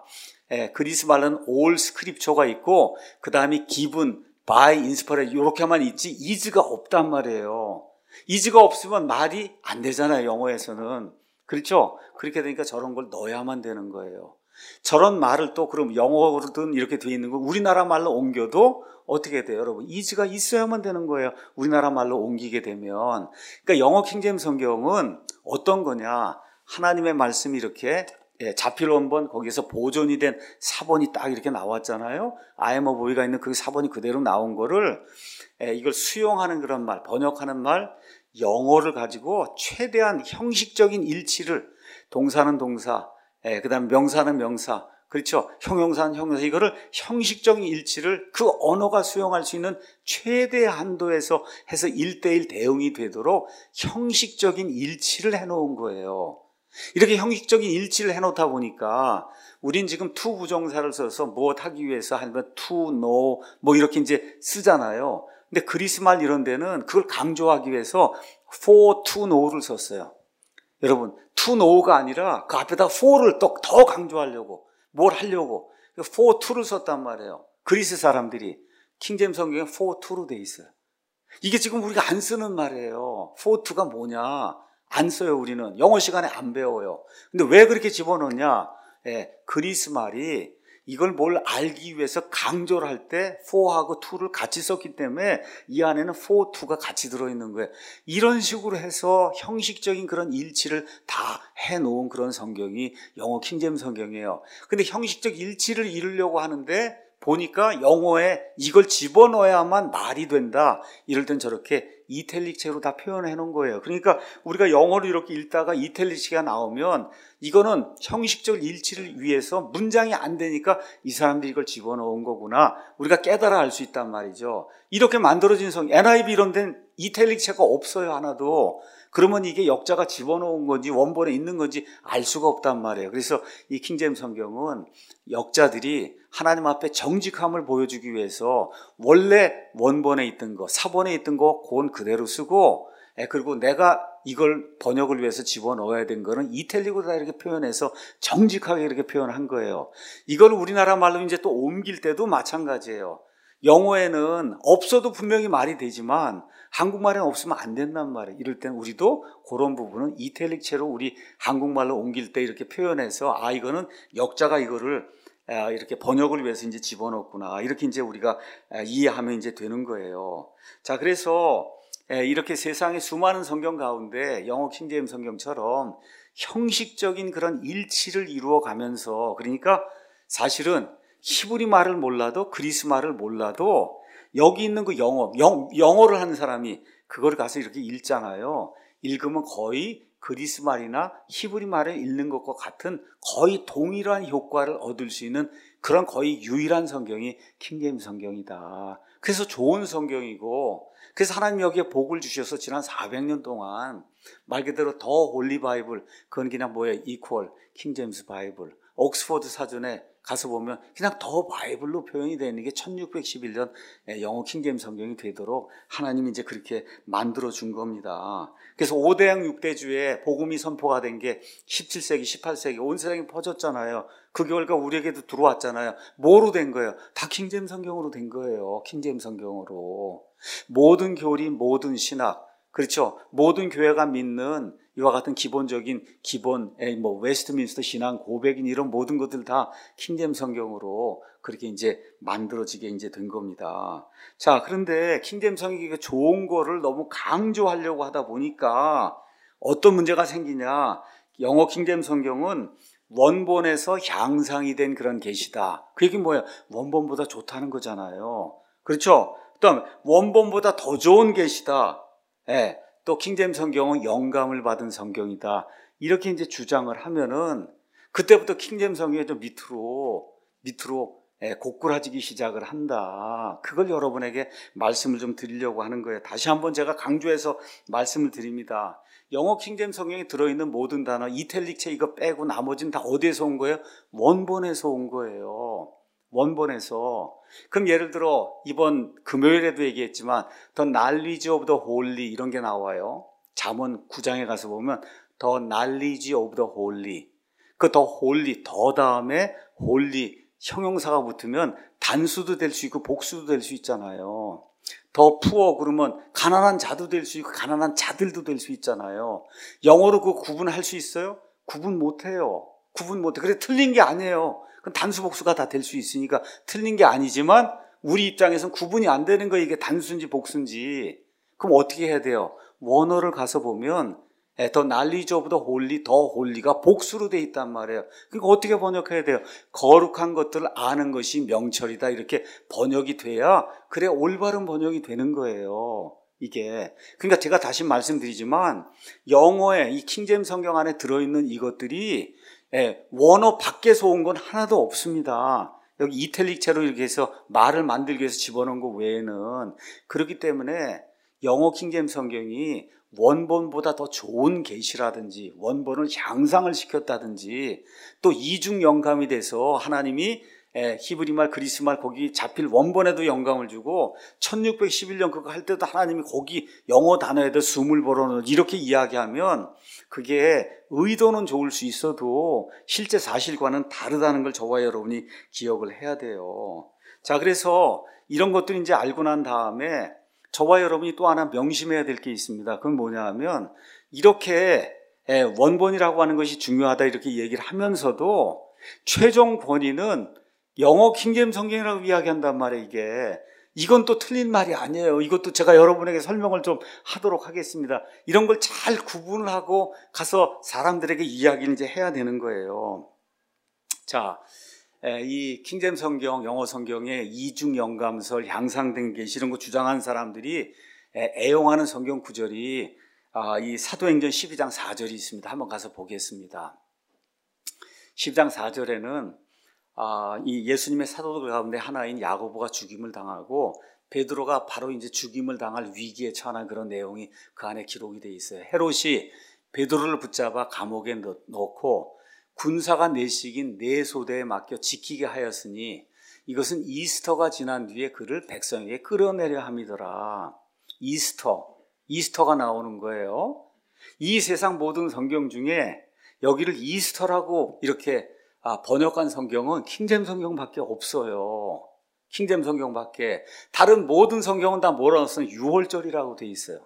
그리스 말은 all scripture가 있고 그 다음에 given, by, inspired 이렇게만 있지 is가 없단 말이에요. is가 없으면 말이 안 되잖아요. 영어에서는. 그렇죠? 그렇게 되니까 저런 걸 넣어야만 되는 거예요. 저런 말을 또 그럼 영어로든 이렇게 돼 있는 거 우리나라 말로 옮겨도 어떻게 돼요? 여러분 is가 있어야만 되는 거예요. 우리나라 말로 옮기게 되면. 그러니까 영어 킹제임스 성경은 어떤 거냐? 하나님의 말씀이 이렇게 자필 원본 거기에서 보존이 된 사본이 딱 이렇게 나왔잖아요. I am a boy가 있는 그 사본이 그대로 나온 거를 이걸 수용하는 그런 말, 번역하는 말, 영어를 가지고 최대한 형식적인 일치를 동사는 동사, 그다음 명사는 명사, 그렇죠? 형용사는 형용사 이거를 형식적인 일치를 그 언어가 수용할 수 있는 최대 한도에서 해서 1:1 대응이 되도록 형식적인 일치를 해놓은 거예요. 이렇게 형식적인 일치를 해놓다 보니까 우린 지금 to 부정사를 써서 무엇 하기 위해서 하면 to know 뭐 이렇게 이제 쓰잖아요. 근데 그리스 말 이런 데는 그걸 강조하기 위해서 for to know를 썼어요. 여러분 to know가 아니라 그 앞에다 for를 더 강조하려고 뭘 하려고 for to를 썼단 말이에요. 그리스 사람들이 킹제임스 성경에 for to로 돼 있어요. 이게 지금 우리가 안 쓰는 말이에요. for to가 뭐냐? 안 써요. 우리는 영어 시간에 안 배워요. 근데 왜 그렇게 집어넣냐? 그리스 말이 이걸 뭘 알기 위해서 강조를 할 때 for하고 to를 같이 썼기 때문에 이 안에는 for, to가 같이 들어있는 거예요. 이런 식으로 해서 형식적인 그런 일치를 다 해놓은 그런 성경이 영어 킹제임스 성경이에요. 근데 형식적 일치를 이루려고 하는데 보니까 영어에 이걸 집어넣어야만 말이 된다. 이럴 땐 저렇게 이탈릭체로 다 표현해 놓은 거예요. 그러니까 우리가 영어를 이렇게 읽다가 이탈릭체가 나오면 이거는 형식적 일치를 위해서 문장이 안 되니까 이 사람들이 이걸 집어넣은 거구나. 우리가 깨달아 알 수 있단 말이죠. 이렇게 만들어진 성경, NIV 이런 데는 이탈릭체가 없어요. 하나도. 그러면 이게 역자가 집어넣은 건지 원본에 있는 건지 알 수가 없단 말이에요. 그래서 이 킹제임스 성경은 역자들이 하나님 앞에 정직함을 보여주기 위해서 원래 원본에 있던 거, 사본에 있던 거 그건 그대로 쓰고 그리고 내가 이걸 번역을 위해서 집어넣어야 된 거는 이탈릭으로 다 이렇게 표현해서 정직하게 이렇게 표현한 거예요. 이걸 우리나라 말로 이제 또 옮길 때도 마찬가지예요. 영어에는 없어도 분명히 말이 되지만 한국말에는 없으면 안 된단 말이에요. 이럴 땐 우리도 그런 부분은 이탈릭체로 우리 한국말로 옮길 때 이렇게 표현해서 이거는 역자가 이거를 이렇게 번역을 위해서 이제 집어넣었구나. 이렇게 이제 우리가 이해하면 이제 되는 거예요. 자, 그래서 이렇게 세상의 수많은 성경 가운데 영어 킹제임스 성경처럼 형식적인 그런 일치를 이루어 가면서 그러니까 사실은 히브리 말을 몰라도 그리스 말을 몰라도 여기 있는 그 영어를 하는 사람이 그걸 가서 이렇게 읽잖아요. 읽으면 거의 그리스 말이나 히브리 말을 읽는 것과 같은 거의 동일한 효과를 얻을 수 있는 그런 거의 유일한 성경이 킹제임스 성경이다. 그래서 좋은 성경이고, 그래서 하나님 여기에 복을 주셔서 지난 400년 동안 말 그대로 더 홀리 바이블, 그건 그냥 뭐예요? 이퀄 킹제임스 바이블. 옥스퍼드 사전에 가서 보면 그냥 더 바이블로 표현이 되는 게 1611년 영어 킹제임스 성경이 되도록 하나님이 이제 그렇게 만들어 준 겁니다. 그래서 5대양 6대주에 복음이 선포가 된 게 17세기, 18세기 온 세상에 퍼졌잖아요. 그 결과 우리에게도 들어왔잖아요. 뭐로 된 거예요? 다 킹제임스 성경으로 된 거예요. 킹제임스 성경으로. 모든 교리, 모든 신학, 그렇죠. 모든 교회가 믿는 이와 같은 기본적인 웨스트민스터 신앙 고백인 이런 모든 것들 다 킹제임스 성경으로 그렇게 이제 만들어지게 이제 된 겁니다. 자, 그런데 킹제임스 성경이 좋은 거를 너무 강조하려고 하다 보니까 어떤 문제가 생기냐? 영어 킹제임스 성경은 원본에서 향상이 된 그런 계시다. 그 얘기는 뭐예요? 원본보다 좋다는 거잖아요. 그렇죠? 그다음 원본보다 더 좋은 계시다. 예. 또 킹제임스 성경은 영감을 받은 성경이다. 이렇게 이제 주장을 하면은 그때부터 킹제임스 성경이 좀 밑으로 고꾸라지기 시작을 한다. 그걸 여러분에게 말씀을 좀 드리려고 하는 거예요. 다시 한번 제가 강조해서 말씀을 드립니다. 영어 킹제임스 성경에 들어있는 모든 단어, 이탈릭체 이거 빼고 나머지는 다 어디에서 온 거예요? 원본에서 온 거예요. 원본에서. 그럼 예를 들어 이번 금요일에도 얘기했지만 The knowledge of the holy 이런 게 나와요. 잠언 9장에 가서 보면 The knowledge of the holy, 그 the holy, 더 다음에 holy 형용사가 붙으면 단수도 될 수 있고 복수도 될 수 있잖아요. 더 푸어 그러면 가난한 자도 될 수 있고 가난한 자들도 될 수 있잖아요. 영어로 그 구분할 수 있어요? 구분 못해요. 그래 틀린 게 아니에요. 그건 단수 복수가 다 될 수 있으니까 틀린 게 아니지만 우리 입장에서는 구분이 안 되는 거예요. 이게 단수인지 복수인지. 그럼 어떻게 해야 돼요? 원어를 가서 보면 더 knowledge of the holy, 더 홀리가 복수로 돼 있단 말이에요. 그러니까 어떻게 번역해야 돼요? 거룩한 것들을 아는 것이 명철이다. 이렇게 번역이 돼야 그래 올바른 번역이 되는 거예요. 이게. 그러니까 제가 다시 말씀드리지만 영어에 이 킹제임스 성경 안에 들어있는 이것들이 원어 밖에서 온 건 하나도 없습니다. 여기 이탈릭체로 이렇게 해서 말을 만들기 위해서 집어넣은 것 외에는. 그렇기 때문에 영어 킹제임스 성경이 원본보다 더 좋은 계시라든지 원본을 향상을 시켰다든지 또 이중 영감이 돼서 하나님이 히브리 말 그리스 말 거기 잡힐 원본에도 영감을 주고 1611년 그거 할 때도 하나님이 거기 영어 단어에도 숨을 불어넣어 이렇게 이야기하면 그게 의도는 좋을 수 있어도 실제 사실과는 다르다는 걸 저와 여러분이 기억을 해야 돼요. 자, 그래서 이런 것들 이제 알고 난 다음에 저와 여러분이 또 하나 명심해야 될 게 있습니다. 그건 뭐냐 하면 이렇게 원본이라고 하는 것이 중요하다 이렇게 얘기를 하면서도 최종 권위는 영어 킹제임스 성경이라고 이야기한단 말이에요. 이건 또 틀린 말이 아니에요. 이것도 제가 여러분에게 설명을 좀 하도록 하겠습니다. 이런 걸 잘 구분을 하고 가서 사람들에게 이야기를 이제 해야 되는 거예요. 자, 이 킹제임스 성경, 영어 성경의 이중 영감설, 향상된 계시 이런 거 주장한 사람들이 애용하는 성경 구절이 이 사도행전 12장 4절이 있습니다. 한번 가서 보겠습니다. 12장 4절에는 이 예수님의 사도들 가운데 하나인 야고보가 죽임을 당하고 베드로가 바로 이제 죽임을 당할 위기에 처한 그런 내용이 그 안에 기록이 되어 있어요. 헤롯이 베드로를 붙잡아 감옥에 넣고 군사가 내식인 네 소대에 맡겨 지키게 하였으니 이것은 이스터가 지난 뒤에 그를 백성에게 끌어내려 함이더라. 이스터가 나오는 거예요. 이 세상 모든 성경 중에 여기를 이스터라고 이렇게 번역한 성경은 킹제임스 성경밖에 없어요. 킹제임스 성경밖에. 다른 모든 성경은 다 뭐라고 써요? 6월절이라고 돼 있어요.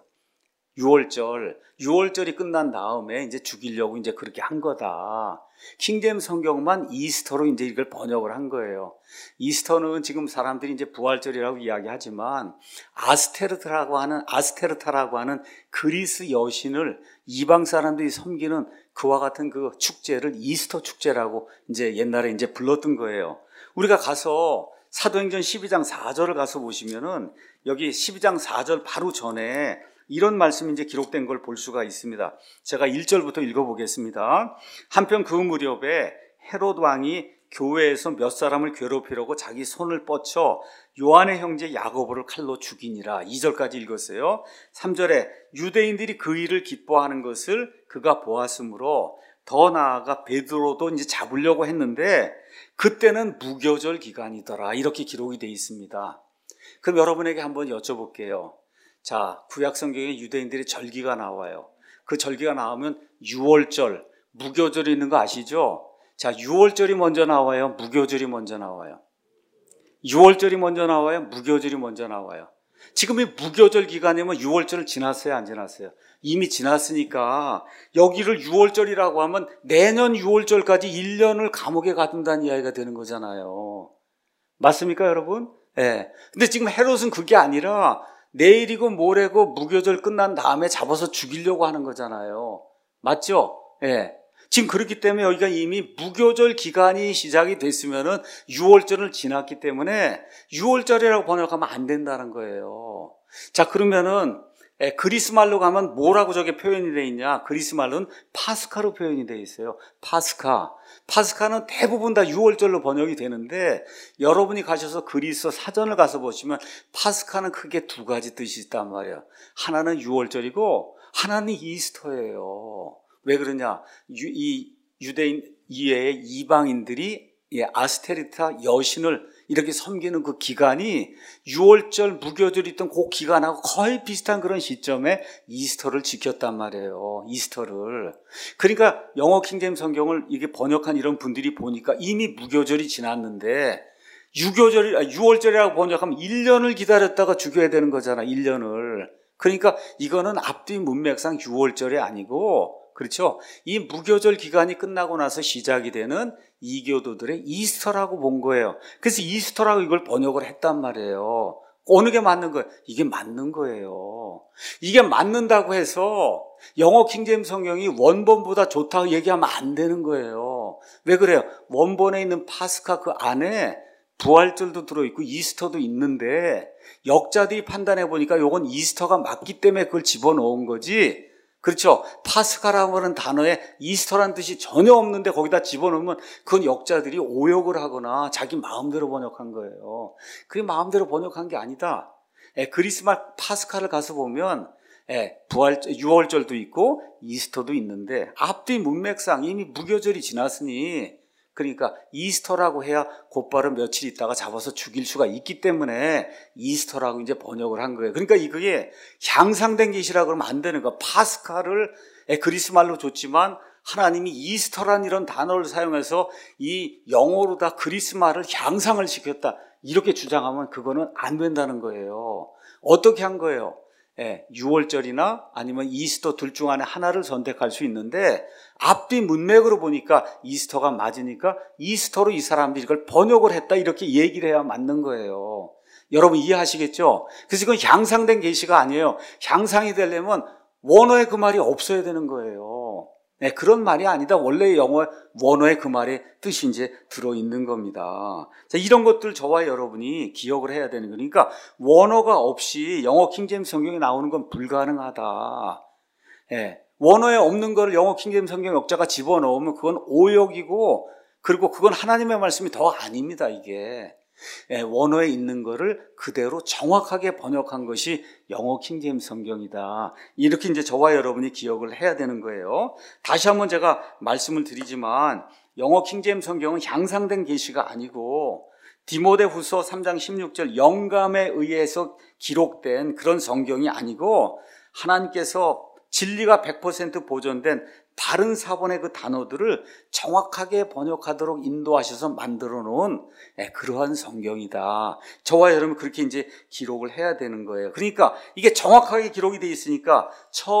6월절이 끝난 다음에 이제 죽이려고 이제 그렇게 한 거다. 킹제임스 성경만 이스터로 이제 이걸 번역을 한 거예요. 이스터는 지금 사람들이 이제 부활절이라고 이야기하지만 아스테르타라고 하는 그리스 여신을 이방 사람들이 섬기는 그와 같은 그 축제를 이스터 축제라고 이제 옛날에 이제 불렀던 거예요. 우리가 가서 사도행전 12장 4절을 가서 보시면은 여기 12장 4절 바로 전에 이런 말씀이 이제 기록된 걸 볼 수가 있습니다. 제가 1절부터 읽어보겠습니다. 한편 그 무렵에 헤롯 왕이 교회에서 몇 사람을 괴롭히려고 자기 손을 뻗쳐 요한의 형제 야고보를 칼로 죽이니라. 2절까지 읽었어요. 3절에 유대인들이 그 일을 기뻐하는 것을 그가 보았으므로 더 나아가 베드로도 이제 잡으려고 했는데 그때는 무교절 기간이더라. 이렇게 기록이 되어 있습니다. 그럼 여러분에게 한번 여쭤볼게요. 자, 구약 성경에 유대인들의 절기가 나와요. 그 절기가 나오면 유월절, 무교절이 있는 거 아시죠? 자, 유월절이 먼저 나와요? 무교절이 먼저 나와요? 유월절이 먼저 나와요? 무교절이 먼저 나와요? 지금 이 무교절 기간이면 유월절을 지났어요? 안 지났어요? 이미 지났으니까 여기를 유월절이라고 하면 내년 유월절까지 1년을 감옥에 가둔다는 이야기가 되는 거잖아요. 맞습니까, 여러분? 예. 근데 지금 헤롯은 그게 아니라 내일이고 모레고 무교절 끝난 다음에 잡아서 죽이려고 하는 거잖아요. 맞죠? 예. 지금 그렇기 때문에 여기가 이미 무교절 기간이 시작이 됐으면은 6월절을 지났기 때문에 6월절이라고 번역하면 안 된다는 거예요. 자, 그러면은 그리스 말로 가면 뭐라고 저게 표현이 되어 있냐? 그리스 말로는 파스카로 표현이 되어 있어요. 파스카. 파스카는 대부분 다 6월절로 번역이 되는데 여러분이 가셔서 그리스 사전을 가서 보시면 파스카는 크게 두 가지 뜻이 있단 말이에요. 하나는 6월절이고 하나는 이스터예요. 왜 그러냐? 이 유대인 이외의 이방인들이 아스테리타 여신을 이렇게 섬기는 그 기간이 6월절 무교절이 있던 그 기간하고 거의 비슷한 그런 시점에 이스터를 지켰단 말이에요. 이스터를. 그러니까 영어 킹제임스 성경을 이게 번역한 이런 분들이 보니까 이미 무교절이 지났는데 6월절이라고 번역하면 1년을 기다렸다가 죽여야 되는 거잖아. 1년을. 그러니까 이거는 앞뒤 문맥상 6월절이 아니고, 그렇죠? 이 무교절 기간이 끝나고 나서 시작이 되는 이교도들의 이스터라고 본 거예요. 그래서 이스터라고 이걸 번역을 했단 말이에요. 어느 게 맞는 거예요? 이게 맞는 거예요. 이게 맞는다고 해서 영어 킹제임스 성경이 원본보다 좋다고 얘기하면 안 되는 거예요. 왜 그래요? 원본에 있는 파스카 그 안에 부활절도 들어있고 이스터도 있는데 역자들이 판단해 보니까 이건 이스터가 맞기 때문에 그걸 집어넣은 거지. 그렇죠? 파스카라고 하는 단어에 이스터란 뜻이 전혀 없는데 거기다 집어넣으면 그건 역자들이 오역을 하거나 자기 마음대로 번역한 거예요. 그게 마음대로 번역한 게 아니다. 그리스말 파스카를 가서 보면 부활절, 유월절도 있고 이스터도 있는데 앞뒤 문맥상 이미 무교절이 지났으니 그러니까 이스터라고 해야 곧바로 며칠 있다가 잡아서 죽일 수가 있기 때문에 이스터라고 이제 번역을 한 거예요. 그러니까 이게 향상된 계시라고 그러면 안 되는 거야. 파스카를 그리스 말로 줬지만 하나님이 이스터란 이런 단어를 사용해서 이 영어로 다 그리스 말을 향상을 시켰다. 이렇게 주장하면 그거는 안 된다는 거예요. 어떻게 한 거예요? 6월절이나 아니면 이스터 둘 중 안에 하나를 선택할 수 있는데 앞뒤 문맥으로 보니까 이스터가 맞으니까 이스터로 이 사람들이 이걸 번역을 했다 이렇게 얘기를 해야 맞는 거예요. 여러분 이해하시겠죠? 그래서 이건 향상된 계시가 아니에요. 향상이 되려면 원어에 그 말이 없어야 되는 거예요. 그런 말이 아니다. 원래 영어 원어에 그 말의 뜻이 이제 들어있는 겁니다. 자, 이런 것들 저와 여러분이 기억을 해야 되는 거니까 원어가 없이 영어 킹제임스 성경에 나오는 건 불가능하다. 원어에 없는 거를 영어 킹제임스 성경 역자가 집어넣으면 그건 오역이고 그리고 그건 하나님의 말씀이 더 아닙니다. 이게. 원어에 있는 거를 그대로 정확하게 번역한 것이 영어 킹제임스 성경이다. 이렇게 이제 저와 여러분이 기억을 해야 되는 거예요. 다시 한번 제가 말씀을 드리지만 영어 킹제임스 성경은 향상된 계시가 아니고 디모데후서 3장 16절 영감에 의해서 기록된 그런 성경이 아니고 하나님께서 진리가 100% 보존된 다른 사본의 그 단어들을 정확하게 번역하도록 인도하셔서 만들어 놓은 그러한 성경이다. 저와 여러분 그렇게 이제 기록을 해야 되는 거예요. 그러니까 이게 정확하게 기록이 되어 있으니까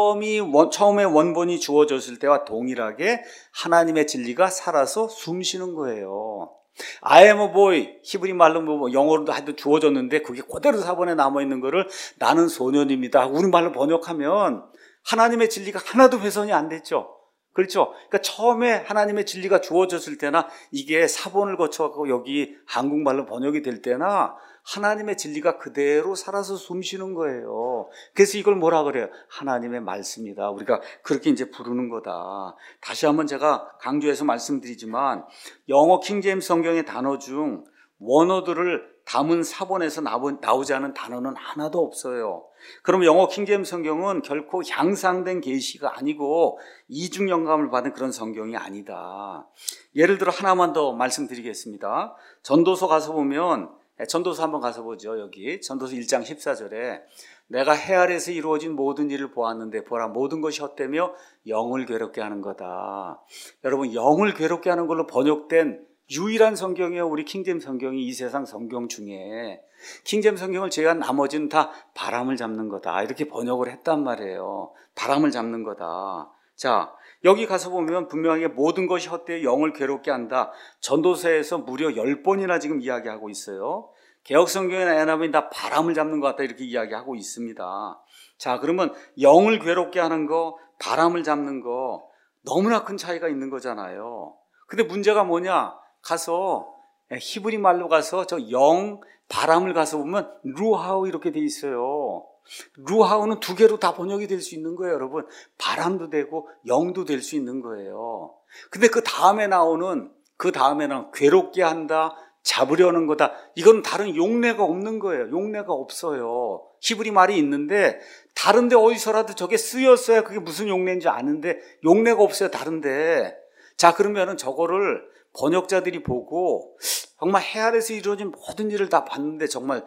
처음에 원본이 주어졌을 때와 동일하게 하나님의 진리가 살아서 숨쉬는 거예요. I am a boy, 히브리 말로 뭐 영어로도 하여튼 주어졌는데 그게 그대로 사본에 남아있는 거를 나는 소년입니다. 우리말로 번역하면 하나님의 진리가 하나도 훼손이 안 됐죠. 그렇죠? 그러니까 처음에 하나님의 진리가 주어졌을 때나 이게 사본을 거쳐서 여기 한국말로 번역이 될 때나 하나님의 진리가 그대로 살아서 숨쉬는 거예요. 그래서 이걸 뭐라 그래요? 하나님의 말씀이다. 우리가 그렇게 이제 부르는 거다. 다시 한번 제가 강조해서 말씀드리지만 영어 킹제임스 성경의 단어 중 원어들을 담은 사본에서 나오지 않은 단어는 하나도 없어요. 그럼 영어 킹제임스 성경은 결코 향상된 계시가 아니고 이중 영감을 받은 그런 성경이 아니다. 예를 들어 하나만 더 말씀드리겠습니다. 전도서 가서 보면, 전도서 한번 가서 보죠. 여기 전도서 1장 14절에 내가 해 아래에서 이루어진 모든 일을 보았는데 보라 모든 것이 헛되며 영을 괴롭게 하는 거다. 여러분, 영을 괴롭게 하는 걸로 번역된 유일한 성경이에요. 우리 킹제임스 성경이 이 세상 성경 중에. 킹제임스 성경을 제외한 나머지는 다 바람을 잡는 거다. 이렇게 번역을 했단 말이에요. 바람을 잡는 거다. 자, 여기 가서 보면 분명하게 모든 것이 헛되어 영을 괴롭게 한다. 전도서에서 무려 10번이나 지금 이야기하고 있어요. 개역 성경에 나타나면 다 바람을 잡는 것 같다 이렇게 이야기하고 있습니다. 자, 그러면 영을 괴롭게 하는 거, 바람을 잡는 거 너무나 큰 차이가 있는 거잖아요. 근데 문제가 뭐냐? 가서 히브리 말로 가서 저 영, 바람을 가서 보면 루하우 이렇게 돼 있어요. 루하우는 두 개로 다 번역이 될 수 있는 거예요, 여러분. 바람도 되고 영도 될 수 있는 거예요. 근데 그 다음에 나오는 괴롭게 한다, 잡으려는 거다. 이건 다른 용례가 없는 거예요. 용례가 없어요. 히브리 말이 있는데 다른데 어디서라도 저게 쓰였어야 그게 무슨 용례인지 아는데 용례가 없어요, 다른데. 자, 그러면은 저거를 번역자들이 보고 정말 해 아래에서 이루어진 모든 일을 다 봤는데 정말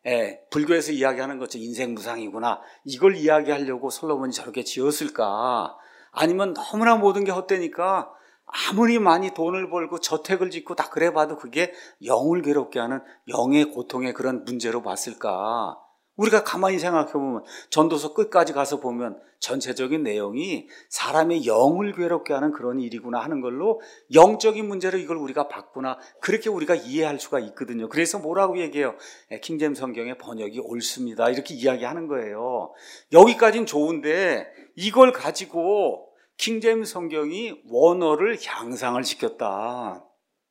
불교에서 이야기하는 것처럼 인생 무상이구나. 이걸 이야기하려고 솔로몬이 저렇게 지었을까? 아니면 너무나 모든 게 헛되니까 아무리 많이 돈을 벌고 저택을 짓고 다 그래봐도 그게 영을 괴롭게 하는 영의 고통의 그런 문제로 봤을까? 우리가 가만히 생각해보면 전도서 끝까지 가서 보면 전체적인 내용이 사람의 영을 괴롭게 하는 그런 일이구나 하는 걸로 영적인 문제로 이걸 우리가 봤구나. 그렇게 우리가 이해할 수가 있거든요. 그래서 뭐라고 얘기해요? 킹제임스 성경의 번역이 옳습니다. 이렇게 이야기하는 거예요. 여기까지는 좋은데 이걸 가지고 킹제임스 성경이 원어를 향상을 시켰다.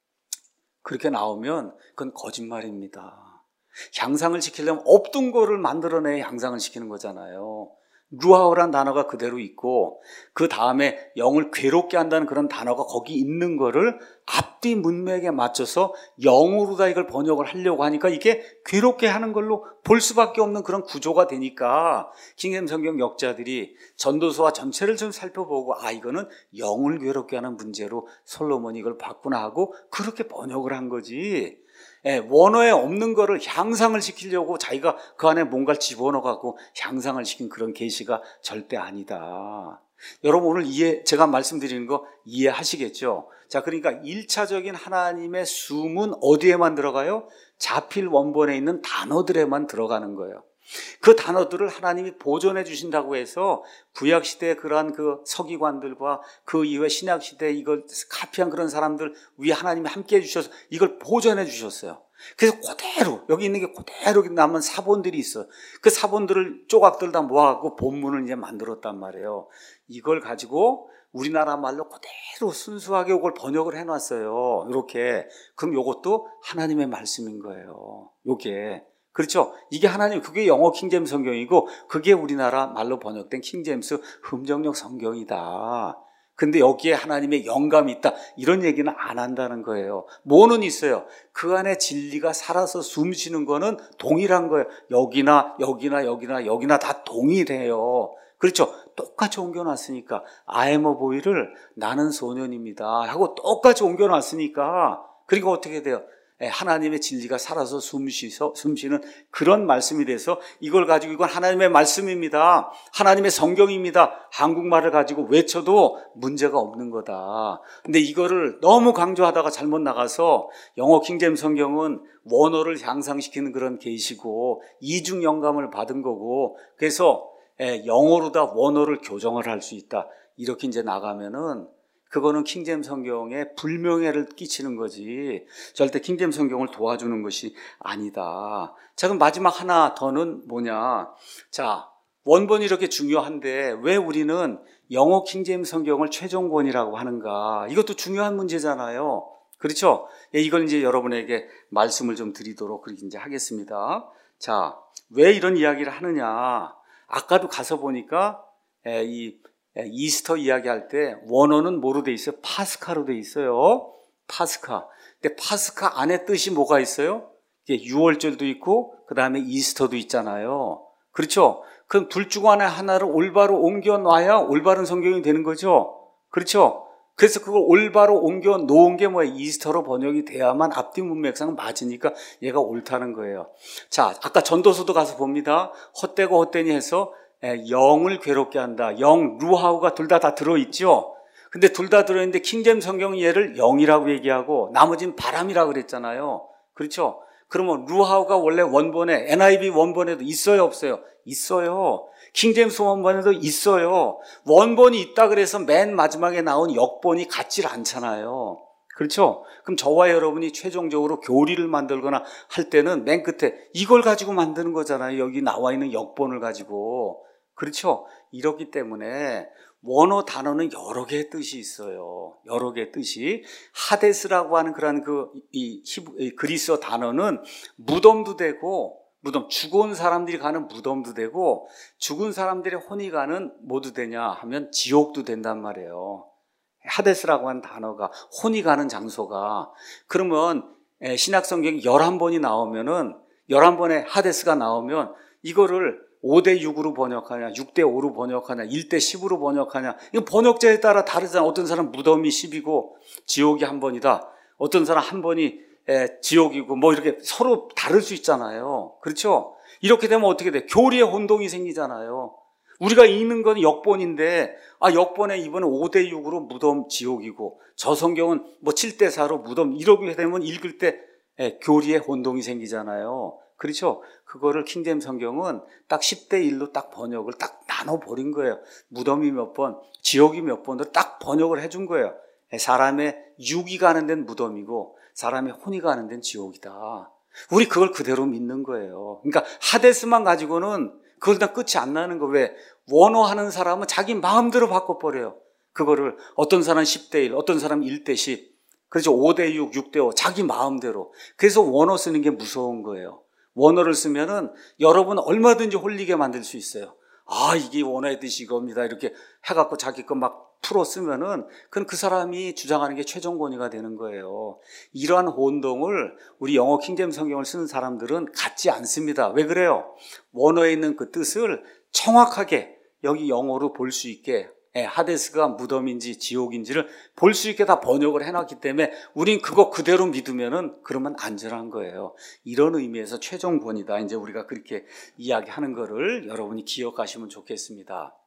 그렇게 나오면 그건 거짓말입니다. 향상을 시키려면 없던 거를 만들어내야 향상을 시키는 거잖아요. 루하우란 단어가 그대로 있고 그 다음에 영을 괴롭게 한다는 그런 단어가 거기 있는 거를 앞뒤 문맥에 맞춰서 영으로다 이걸 번역을 하려고 하니까 이게 괴롭게 하는 걸로 볼 수밖에 없는 그런 구조가 되니까 킹제임스 성경 역자들이 전도서와 전체를 좀 살펴보고 이거는 영을 괴롭게 하는 문제로 솔로몬이 이걸 봤구나 하고 그렇게 번역을 한 거지. 원어에 없는 거를 향상을 시키려고 자기가 그 안에 뭔가를 집어넣어갖고 향상을 시킨 그런 계시가 절대 아니다. 여러분 오늘 제가 말씀드리는 거 이해하시겠죠? 자, 그러니까 1차적인 하나님의 숨은 어디에만 들어가요? 자필 원본에 있는 단어들에만 들어가는 거예요. 그 단어들을 하나님이 보존해 주신다고 해서 구약시대의 그러한 그 서기관들과 그 이후에 신약시대에 이걸 카피한 그런 사람들 위에 하나님이 함께 해주셔서 이걸 보존해 주셨어요. 그래서 그대로 여기 있는 게 그대로 남은 사본들이 있어요. 그 사본들을 조각들 다 모아갖고 본문을 이제 만들었단 말이에요. 이걸 가지고 우리나라 말로 그대로 순수하게 이걸 번역을 해놨어요. 이렇게. 그럼 이것도 하나님의 말씀인 거예요. 요게. 그렇죠? 이게 하나님, 그게 영어 킹제임스 성경이고 그게 우리나라 말로 번역된 킹제임스 흠정역 성경이다. 근데 여기에 하나님의 영감이 있다. 이런 얘기는 안 한다는 거예요. 뭐는 있어요? 그 안에 진리가 살아서 숨쉬는 거는 동일한 거예요. 여기나 다 동일해요. 그렇죠? 똑같이 옮겨놨으니까 I am a boy를 나는 소년입니다 하고 똑같이 옮겨놨으니까 그리고 어떻게 돼요? 하나님의 진리가 살아서 숨쉬는 그런 말씀이 돼서 이걸 가지고 이건 하나님의 말씀입니다. 하나님의 성경입니다. 한국말을 가지고 외쳐도 문제가 없는 거다. 근데 이거를 너무 강조하다가 잘못 나가서 영어 킹제임스 성경은 원어를 향상시키는 그런 계시고 이중 영감을 받은 거고 그래서 영어로다 원어를 교정을 할 수 있다. 이렇게 이제 나가면은 그거는 킹제임스 성경에 불명예를 끼치는 거지 절대 킹제임스 성경을 도와주는 것이 아니다. 자, 그럼 마지막 하나 더는 뭐냐. 자, 원본이 이렇게 중요한데 왜 우리는 영어 킹제임스 성경을 최종본이라고 하는가. 이것도 중요한 문제잖아요. 그렇죠? 예, 이걸 이제 여러분에게 말씀을 좀 드리도록 그렇게 이제 하겠습니다. 자, 왜 이런 이야기를 하느냐? 아까도 가서 보니까 이스터 이야기할 때 원어는 뭐로 돼 있어요? 파스카로 돼 있어요. 파스카. 근데 파스카 안에 뜻이 뭐가 있어요? 이게 유월절도 있고 그 다음에 이스터도 있잖아요. 그렇죠? 그럼 둘 중 하나를 올바로 옮겨 놔야 올바른 성경이 되는 거죠. 그렇죠? 그래서 그걸 올바로 옮겨 놓은 게 뭐예요? 이스터로 번역이 돼야만 앞뒤 문맥상 맞으니까 얘가 옳다는 거예요. 자, 아까 전도서도 가서 봅니다. 헛되고 헛되니 해서 영을 괴롭게 한다. 영, 루하우가 둘 다 들어있죠. 근데 둘 다 들어있는데 킹제임스 성경은 얘를 영이라고 얘기하고 나머지는 바람이라고 그랬잖아요. 그렇죠? 그러면 루하우가 원래 원본에 NIV 원본에도 있어요, 없어요? 있어요. 킹제임스 원본에도 있어요. 원본이 있다 그래서 맨 마지막에 나온 역본이 같질 않잖아요. 그렇죠? 그럼 저와 여러분이 최종적으로 교리를 만들거나 할 때는 맨 끝에 이걸 가지고 만드는 거잖아요. 여기 나와 있는 역본을 가지고. 그렇죠? 이렇기 때문에 원어 단어는 여러 개의 뜻이 있어요. 여러 개의 뜻이. 하데스라고 하는 그런 그리스어 단어는 무덤도 되고, 무덤, 죽은 사람들이 가는 무덤도 되고, 죽은 사람들의 혼이 가는 뭐도 되냐 하면 지옥도 된단 말이에요. 하데스라고 하는 단어가, 혼이 가는 장소가. 그러면 신약성경 11번이 나오면은, 11번에 하데스가 나오면 이거를 5대6으로 번역하냐, 6대5로 번역하냐, 1대10으로 번역하냐. 이거 번역자에 따라 다르잖아. 어떤 사람 무덤이 10이고 지옥이 한 번이다. 어떤 사람 한 번이 지옥이고 뭐 이렇게 서로 다를 수 있잖아요. 그렇죠? 이렇게 되면 어떻게 돼? 교리의 혼동이 생기잖아요. 우리가 읽는 건 역본인데 역본에 이번에 5대6으로 무덤 지옥이고 저 성경은 뭐 7대4로 무덤 이렇게 되면 읽을 때 교리의 혼동이 생기잖아요. 그렇죠? 그거를 킹제임스 성경은 딱 10대1로 딱 번역을 딱 나눠버린 거예요. 무덤이 몇 번, 지옥이 몇 번으로 딱 번역을 해준 거예요. 사람의 육이 가는 데는 무덤이고 사람의 혼이 가는 데는 지옥이다. 우리 그걸 그대로 믿는 거예요. 그러니까 하데스만 가지고는 그걸 다 끝이 안 나는 거. 왜? 원어하는 사람은 자기 마음대로 바꿔버려요. 그거를 어떤 사람은 10대1, 어떤 사람은 1대10, 그렇죠? 5대6, 6대5, 자기 마음대로. 그래서 원어 쓰는 게 무서운 거예요. 원어를 쓰면은 여러분 얼마든지 홀리게 만들 수 있어요. 이게 원어의 뜻이 이겁니다. 이렇게 해갖고 자기 거 막 풀어 쓰면은 그건 그 사람이 주장하는 게 최종 권위가 되는 거예요. 이러한 혼동을 우리 영어 킹제임스 성경을 쓰는 사람들은 갖지 않습니다. 왜 그래요? 원어에 있는 그 뜻을 정확하게 여기 영어로 볼 수 있게 하데스가 무덤인지 지옥인지를 볼 수 있게 다 번역을 해놨기 때문에 우린 그거 그대로 믿으면은 그러면 안전한 거예요. 이런 의미에서 최종 권위다. 이제 우리가 그렇게 이야기하는 거를 여러분이 기억하시면 좋겠습니다.